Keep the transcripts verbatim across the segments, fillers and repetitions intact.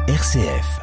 R C F.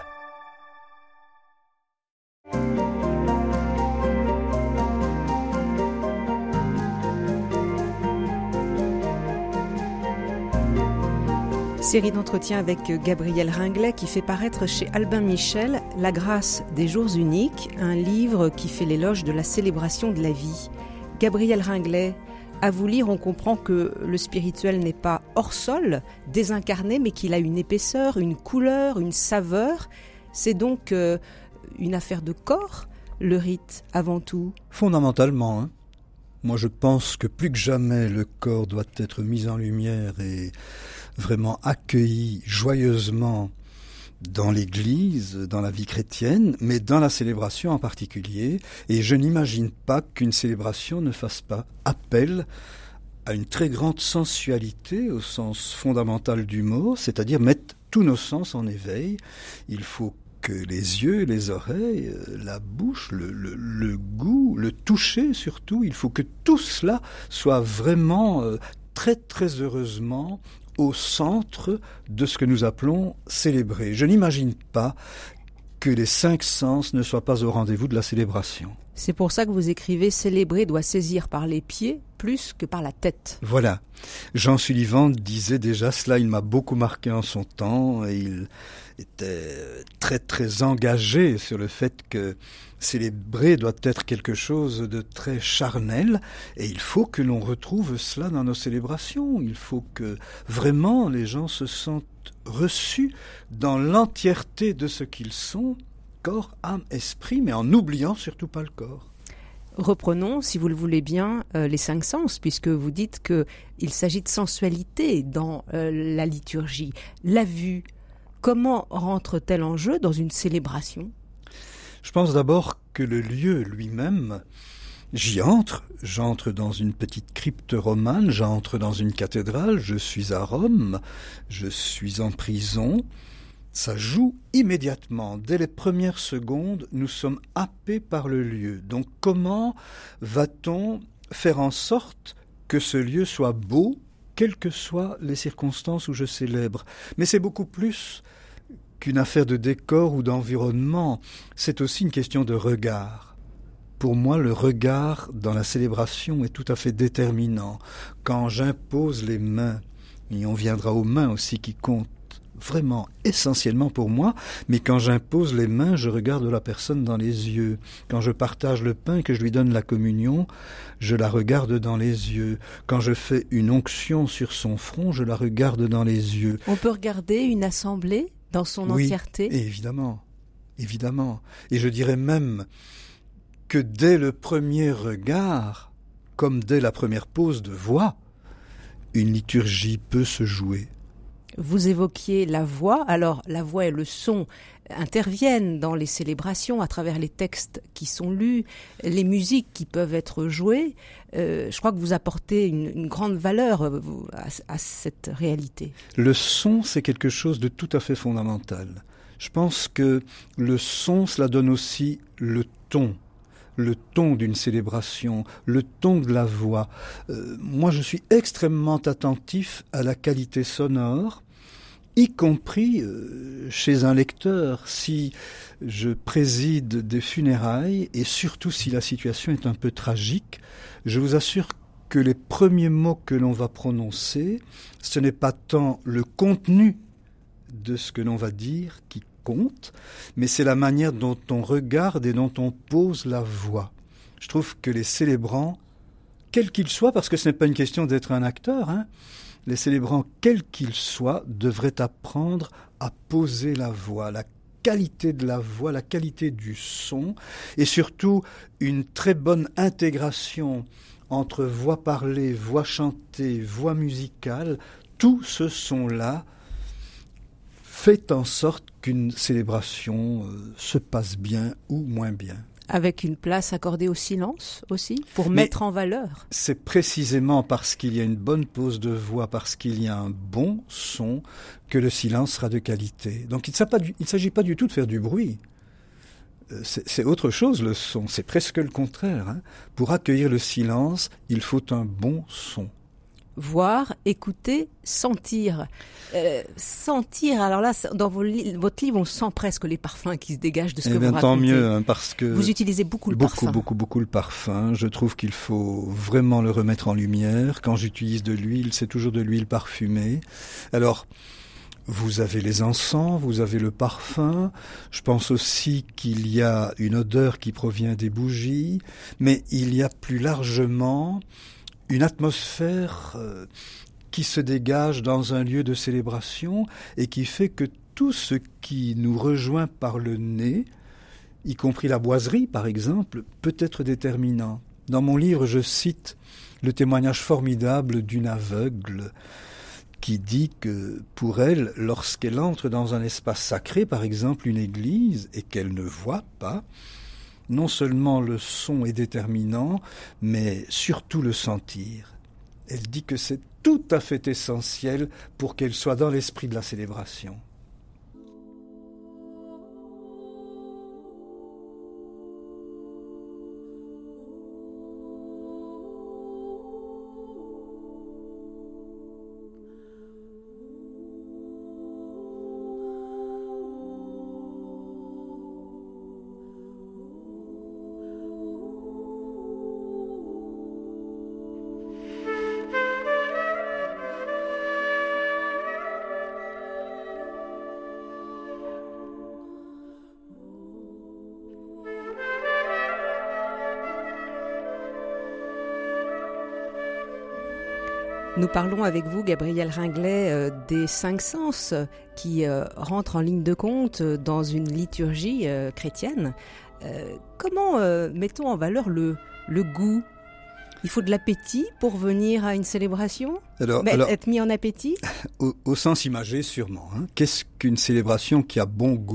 Série d'entretiens avec Gabriel Ringlet qui fait paraître chez Albin Michel La grâce des jours uniques, un livre qui fait l'éloge de la célébration de la vie. Gabriel Ringlet, à vous lire, on comprend que le spirituel n'est pas hors sol, désincarné, mais qu'il a une épaisseur, une couleur, une saveur. C'est donc euh, une affaire de corps, le rite, avant tout. Fondamentalement, hein. Moi je pense que plus que jamais le corps doit être mis en lumière et vraiment accueilli joyeusement dans l'Église, dans la vie chrétienne, mais dans la célébration en particulier. Et je n'imagine pas qu'une célébration ne fasse pas appel à une très grande sensualité au sens fondamental du mot, c'est-à-dire mettre tous nos sens en éveil. Il faut que les yeux, les oreilles, la bouche, le, le, le goût, le toucher surtout, il faut que tout cela soit vraiment euh, très très heureusement au centre de ce que nous appelons célébrer. Je n'imagine pas que les cinq sens ne soient pas au rendez-vous de la célébration. C'est pour ça que vous écrivez « Célébrer doit saisir par les pieds plus que par la tête ». Voilà. Jean Sullivan disait déjà cela, il m'a beaucoup marqué en son temps et il était très très engagé sur le fait que célébrer doit être quelque chose de très charnel et il faut que l'on retrouve cela dans nos célébrations. Il faut que vraiment les gens se sentent reçus dans l'entièreté de ce qu'ils sont, corps, âme, esprit, mais en n'oubliant surtout pas le corps. Reprenons, si vous le voulez bien, euh, les cinq sens, puisque vous dites qu'il s'agit de sensualité dans euh, la liturgie. La vue, comment rentre-t-elle en jeu dans une célébration ? Je pense d'abord que le lieu lui-même, j'y entre, j'entre dans une petite crypte romane, j'entre dans une cathédrale, je suis à Rome, je suis en prison. Ça joue immédiatement. Dès les premières secondes, nous sommes happés par le lieu. Donc comment va-t-on faire en sorte que ce lieu soit beau, quelles que soient les circonstances où je célèbre ? Mais c'est beaucoup plus qu'une affaire de décor ou d'environnement. C'est aussi une question de regard. Pour moi, le regard dans la célébration est tout à fait déterminant. Quand j'impose les mains, et on viendra aux mains aussi qui comptent, vraiment essentiellement pour moi, mais quand j'impose les mains, je regarde la personne dans les yeux. Quand je partage le pain et que je lui donne la communion, je la regarde dans les yeux. Quand je fais une onction sur son front, je la regarde dans les yeux. On peut regarder une assemblée dans son oui, entièreté ? Évidemment, évidemment. Et je dirais même que dès le premier regard, comme dès la première pose de voix, une liturgie peut se jouer. Vous évoquiez la voix. Alors, la voix et le son interviennent dans les célébrations à travers les textes qui sont lus, les musiques qui peuvent être jouées. Euh, je crois que vous apportez une, une grande valeur à, à cette réalité. Le son, c'est quelque chose de tout à fait fondamental. Je pense que le son, cela donne aussi le ton. Le ton d'une célébration, le ton de la voix. Euh, moi, je suis extrêmement attentif à la qualité sonore, y compris euh, chez un lecteur, si je préside des funérailles, et surtout si la situation est un peu tragique, je vous assure que les premiers mots que l'on va prononcer, ce n'est pas tant le contenu de ce que l'on va dire qui compte, mais c'est la manière dont on regarde et dont on pose la voix. Je trouve que les célébrants, quels qu'ils soient, parce que ce n'est pas une question d'être un acteur, hein, les célébrants, quels qu'ils soient, devraient apprendre à poser la voix, la qualité de la voix, la qualité du son, et surtout une très bonne intégration entre voix parlée, voix chantée, voix musicale. Tout ce son-là fait en sorte qu'une célébration euh, se passe bien ou moins bien. Avec une place accordée au silence aussi, pour Mais mettre en valeur. C'est précisément parce qu'il y a une bonne pose de voix, parce qu'il y a un bon son, que le silence sera de qualité. Donc il ne s'agit pas du tout de faire du bruit. C'est, c'est autre chose le son, c'est presque le contraire. Hein. Pour accueillir le silence, il faut un bon son. voir, écouter, sentir. Euh, sentir, alors là, dans vos li- votre livre, on sent presque les parfums qui se dégagent de ce eh que bien, vous racontez. Tant mieux, hein, parce que vous utilisez beaucoup le beaucoup, parfum. Beaucoup, beaucoup, beaucoup le parfum. Je trouve qu'il faut vraiment le remettre en lumière. Quand j'utilise de l'huile, c'est toujours de l'huile parfumée. Alors, vous avez les encens, vous avez le parfum. Je pense aussi qu'il y a une odeur qui provient des bougies, mais il y a plus largement une atmosphère euh, qui se dégage dans un lieu de célébration et qui fait que tout ce qui nous rejoint par le nez, y compris la boiserie par exemple, peut être déterminant. Dans mon livre, je cite le témoignage formidable d'une aveugle qui dit que pour elle, lorsqu'elle entre dans un espace sacré, par exemple une église, et qu'elle ne voit pas, non seulement le son est déterminant, mais surtout le sentir. Elle dit que c'est tout à fait essentiel pour qu'elle soit dans l'esprit de la célébration. Nous parlons avec vous, Gabriel Ringlet, euh, des cinq sens qui euh, rentrent en ligne de compte dans une liturgie euh, chrétienne. Euh, comment euh, mettons en valeur le, le goût ? Il faut de l'appétit pour venir à une célébration ? Alors, Mais alors, être mis en appétit ? au, au sens imagé, sûrement. Hein. Qu'est-ce qu'une célébration qui a bon goût ?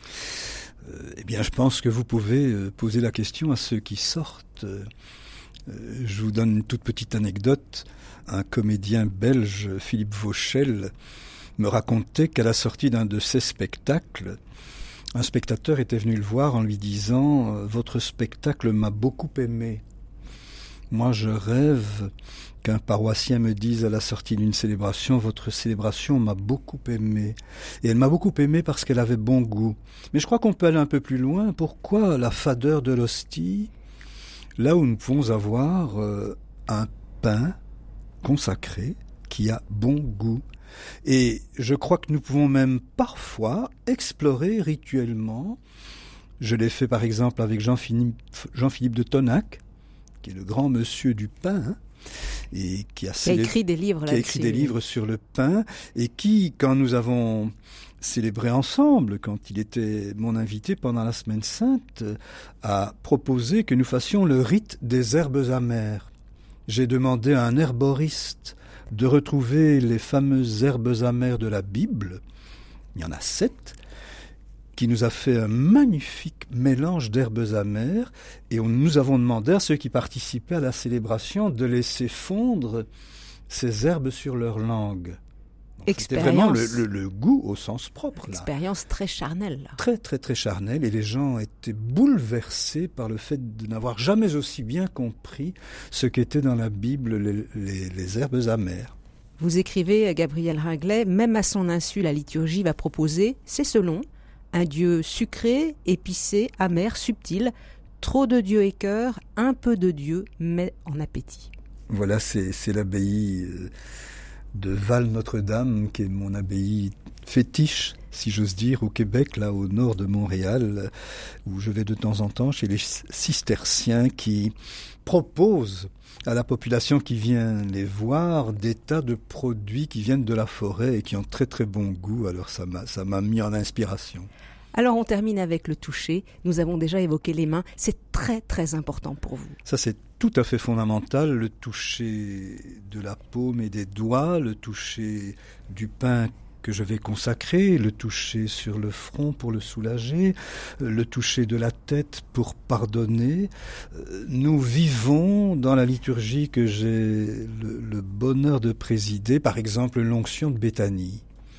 euh, Eh bien, je pense que vous pouvez euh, poser la question à ceux qui sortent. Euh, je vous donne une toute petite anecdote. Un comédien belge, Philippe Vauchel, me racontait qu'à la sortie d'un de ses spectacles, un spectateur était venu le voir en lui disant « Votre spectacle m'a beaucoup aimé. Moi, je rêve qu'un paroissien me dise à la sortie d'une célébration « Votre célébration m'a beaucoup aimé. » Et elle m'a beaucoup aimé parce qu'elle avait bon goût. Mais je crois qu'on peut aller un peu plus loin. Pourquoi la fadeur de l'hostie ? Là où nous pouvons avoir euh, un pain consacré, qui a bon goût. Et je crois que nous pouvons même parfois explorer rituellement. Je l'ai fait par exemple avec Jean-Philippe, Jean-Philippe de Tonac, qui est le grand monsieur du pain, hein, et qui a, qui a écrit des livres qui a écrit des livres sur le pain, et qui, quand nous avons célébré ensemble, quand il était mon invité pendant la Semaine Sainte, a proposé que nous fassions le rite des herbes amères. J'ai demandé à un herboriste de retrouver les fameuses herbes amères de la Bible. Il y en a sept, qui nous a fait un magnifique mélange d'herbes amères, et on, nous avons demandé à ceux qui participaient à la célébration de laisser fondre ces herbes sur leur langue. Donc, c'était vraiment le, le, le goût au sens propre. Là. Expérience très charnelle. Là. Très, très, très charnelle. Et les gens étaient bouleversés par le fait de n'avoir jamais aussi bien compris ce qu'étaient dans la Bible les, les, les herbes amères. Vous écrivez, Gabriel Ringlet, même à son insu, la liturgie va proposer, c'est selon, un Dieu sucré, épicé, amer, subtil, trop de Dieu et cœur, un peu de Dieu, mais en appétit. Voilà, c'est, c'est l'abbaye de Val-Notre-Dame, qui est mon abbaye fétiche, si j'ose dire, au Québec, là au nord de Montréal, où je vais de temps en temps chez les cisterciens qui proposent à la population qui vient les voir des tas de produits qui viennent de la forêt et qui ont très très bon goût. Alors ça m'a, ça m'a mis en inspiration. Alors on termine avec le toucher. Nous avons déjà évoqué les mains. C'est très très important pour vous. Ça c'est tout à fait fondamental, le toucher de la paume et des doigts, le toucher du pain que je vais consacrer, le toucher sur le front pour le soulager, le toucher de la tête pour pardonner. Nous vivons dans la liturgie que j'ai le, le bonheur de présider, par exemple l'onction de Béthanie.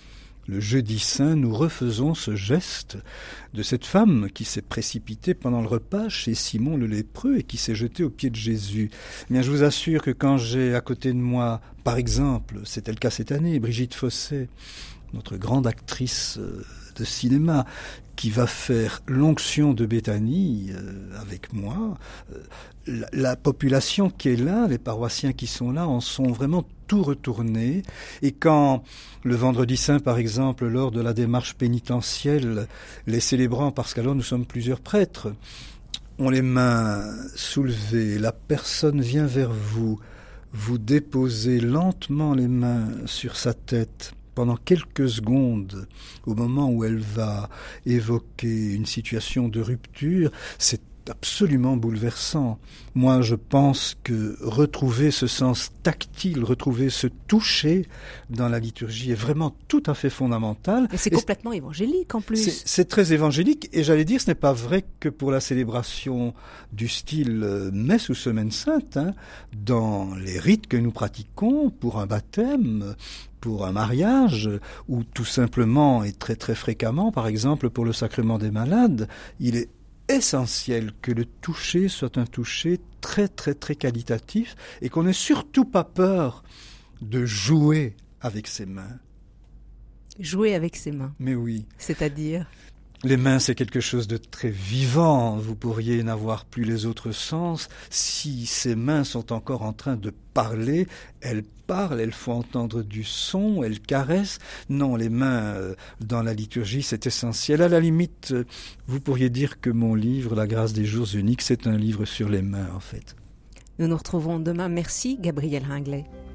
Le jeudi saint, nous refaisons ce geste de cette femme qui s'est précipitée pendant le repas chez Simon le lépreux et qui s'est jetée aux pieds de Jésus. Eh bien, je vous assure que quand j'ai à côté de moi, par exemple, c'était le cas cette année, Brigitte Fossé, notre grande actrice de cinéma, qui va faire l'onction de Béthanie euh, avec moi, euh, la, la population qui est là, les paroissiens qui sont là, en sont vraiment tout retournés. Et quand le vendredi saint, par exemple, lors de la démarche pénitentielle, les célébrants, parce qu'alors nous sommes plusieurs prêtres, ont les mains soulevées, la personne vient vers vous, vous déposez lentement les mains sur sa tête, pendant quelques secondes, au moment où elle va évoquer une situation de rupture, c'est absolument bouleversant. Moi, je pense que retrouver ce sens tactile, retrouver ce toucher dans la liturgie est vraiment tout à fait fondamental. Et c'est et complètement c'est, évangélique en plus. C'est, c'est très évangélique et j'allais dire, ce n'est pas vrai que pour la célébration du style messe ou semaine sainte, hein, dans les rites que nous pratiquons pour un baptême, pour un mariage, ou tout simplement et très très fréquemment, par exemple pour le sacrement des malades, il est essentiel que le toucher soit un toucher très très très qualitatif et qu'on n'ait surtout pas peur de jouer avec ses mains. Jouer avec ses mains. Mais oui. C'est-à-dire ? Les mains, c'est quelque chose de très vivant. Vous pourriez n'avoir plus les autres sens. Si ces mains sont encore en train de parler, elles parlent, elles font entendre du son, elles caressent. Non, les mains, euh, dans la liturgie, c'est essentiel. À la limite, euh, vous pourriez dire que mon livre, La grâce des jours uniques, c'est un livre sur les mains, en fait. Nous nous retrouvons demain. Merci, Gabriel Ringlet.